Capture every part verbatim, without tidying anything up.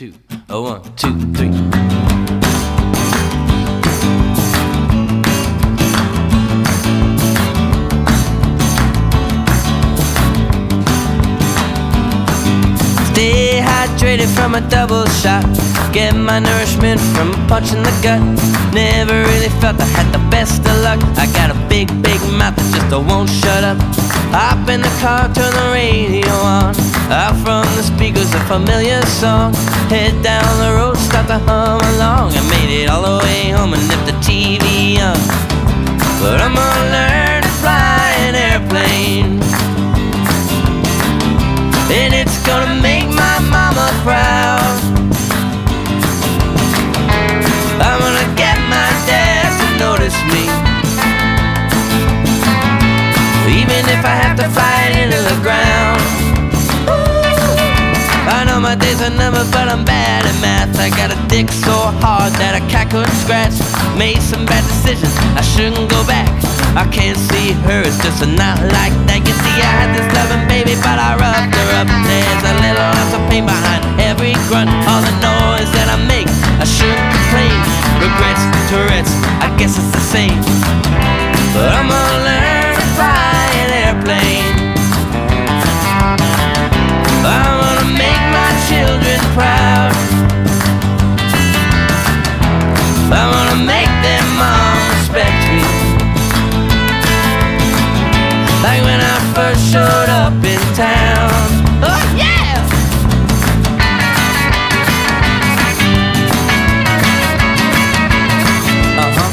two, oh, one, two, three. Stay hydrated from a double shot. Get my nourishment from a punch in the gut. Never really felt I had the best of luck. I got a big, big mouth that just won't shut up. Hop in the car, turn the radio on. Out from the speakers, a familiar song. Head down the road, start to hum along. I made it all the way home and left the T V on. But I'm gonna learn to fly an airplane, and it's gonna make my mama proud. I'm gonna get my dad to notice me, even if I have to fly it into the ground. I know my days are numbered, but I'm bad at math. I got a dick so hard that a cat couldn't scratch. Made some bad decisions, I shouldn't go back. I can't see her, it's just a night like that. You see, I had this loving baby, but I roughed her up. There's a little lots of pain behind every grunt. All the noise that I make, I shouldn't complain. Regrets, Tourette's, I guess it's the same. But I'm gonna learn to fly an airplane. I'm gonna make my children proud. I'm gonna make their mom respect me, like when I first showed up in town. Oh yeah! Uh-huh.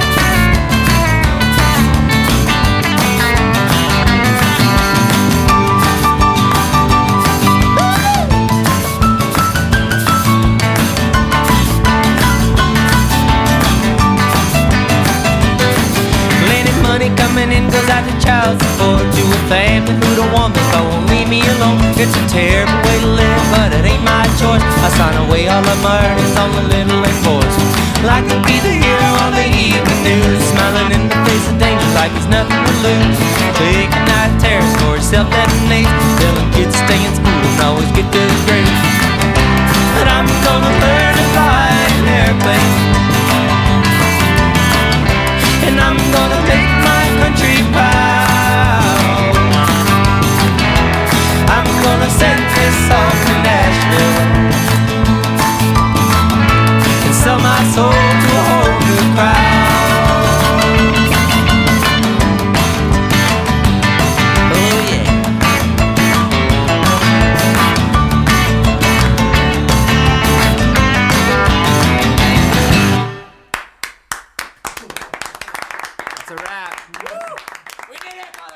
Coming in goes out to child support to a family who don't want me but won't leave me alone. It's a terrible way to live, but it ain't my choice. I sign away all of my earnings on the little lame boys. Like to be the hero on the evening news, smiling in the face of danger like there's nothing to lose. Taking night terrors for self-detonate, telling kids stay in school and always get good grades. But I'm gonna learn to fly an airplane, and I'm gonna make my country proud. I'm gonna send this song to Nashville and sell my soul to a whole new crowd. Oh yeah. That's a wrap. We did it!